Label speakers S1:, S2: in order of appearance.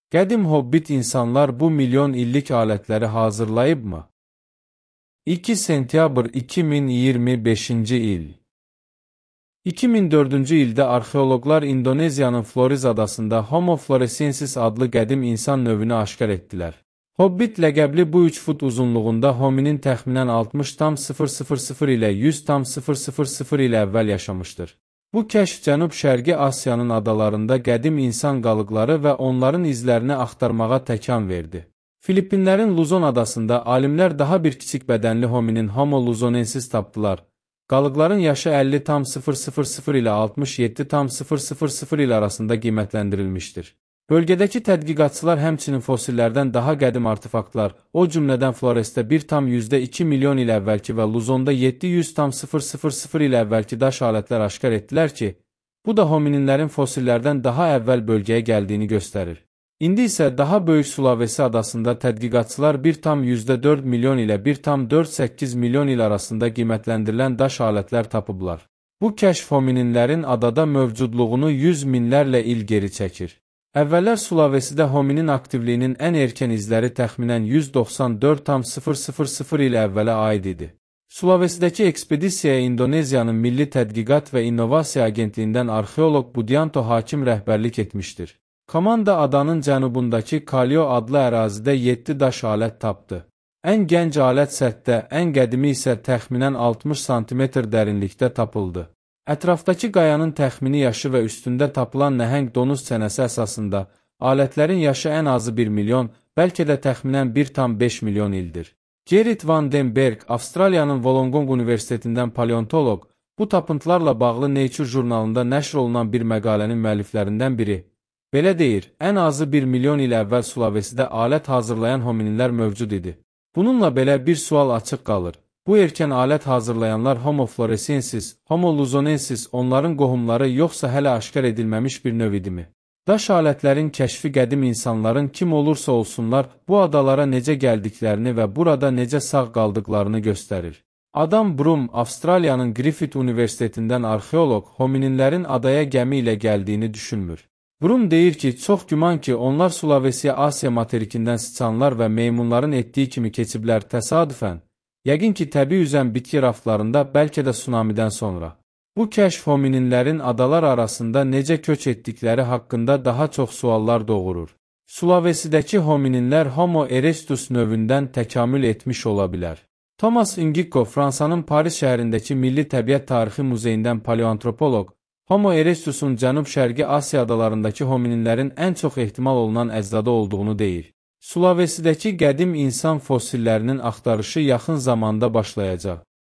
S1: Qədim hobbit insanlar bu milyon illik alətləri hazırlayıbmı? 2 sentyabr 2025-ci il 2004-cü ildə arxeoloqlar İndoneziyanın Floriz adasında Homo floresiensis adlı qədim insan növünü aşkar etdilər. Hobbit ləqəbli bu 3 fut uzunluğunda hominin təxminən 60,000 ilə 100,000 ilə əvvəl yaşamışdır. Bu kəşf Cənub-Şərqi Asiyanın adalarında qədim insan qalıqları və onların izlərini axtarmağa təkan verdi. Filippinlərin Luzon adasında alimlər daha bir kiçik bədənli hominin Homo luzonensis tapdılar. Qalıqların yaşı 50,000 ilə 67,000 il arasında qiymətləndirilmişdir. Bölgədəki tədqiqatçılar həmçinin fosillərdən daha qədim artefaktlar, o cümlədən Floresdə 1,2 milyon il əvvəlki və Luzonda 700,000 il əvvəlki daş alətlər aşkar etdilər ki, bu da homininlərin fosillərdən daha əvvəl bölgəyə gəldiyini göstərir. İndi isə daha böyük Sulawesi adasında tədqiqatçılar 1,4 milyon ilə 1,48 milyon il arasında qiymətləndirilən daş alətlər tapıblar. Bu kəşf homininlərin adada mövcudluğunu 100 minlərlə il geri çəkir. Əvvəllər Sulawesidə hominin aktivliyinin ən erkən izləri təxminən 194,000 il əvvələ aid idi. Sulawesidəki ekspedisiyaya İndoneziyanın Milli Tədqiqat və İnnovasiya Agentliyindən arxeoloq Budianto Hakim rəhbərlik etmişdir. Komanda adanın cənubundakı Kalio adlı ərazidə 7 daş alət tapdı. Ən gənc alət səthdə, ən qədimi isə təxminən 60 sm dərinlikdə tapıldı. Ətrafdakı qayanın təxmini yaşı və üstündə tapılan nəhəng donuz çənəsi əsasında alətlərin yaşı ən azı 1 milyon, bəlkə də təxminən 1,5 milyon ildir. Gerrit van den Berg, Avstraliyanın Wollongong Universitetindən paleontoloq, bu tapıntılarla bağlı Nature jurnalında nəşr olunan bir məqalənin müəlliflərindən biri. Belə deyir, ən azı 1 milyon il əvvəl Sulawesidə alət hazırlayan homininlər mövcud idi. Bununla belə bir sual açıq qalır. Bu erkən alət hazırlayanlar Homo floresiensis, Homo luzonensis, onların qohumları yoxsa hələ aşkar edilməmiş bir növ idimi? Daş alətlərin kəşfi qədim insanların kim olursa olsunlar bu adalara necə gəldiklərini və burada necə sağ qaldıqlarını göstərir. Adam Broom, Avstraliyanın Griffith Universitetindən arxeoloq, homininlərin adaya gəmi ilə gəldiyini düşünmür. Broom deyir ki, çox güman ki, onlar Sulawesiya Asiya materikindən sıçanlar və meymunların etdiyi kimi keçiblər təsadüfən. Yəqin ki, təbii üzən bitki raflarında, bəlkə də tsunamidən sonra. Bu kəşf homininlərin adalar arasında necə köç etdikləri haqqında daha çox suallar doğurur. Sulawesidəki homininlər Homo erectus növündən təkamül etmiş ola bilər. Thomas Ingiko, Fransanın Paris şəhərindəki Milli Təbiət Tarixi Muzeyindən paleoantropoloq, Homo erectusun Cənub-Şərqi Asiya adalarındakı homininlərin ən çox ehtimal olunan əcdadı olduğunu deyir. Sulawesidəki qədim insan fosillərinin axtarışı yaxın zamanda başlayacaq.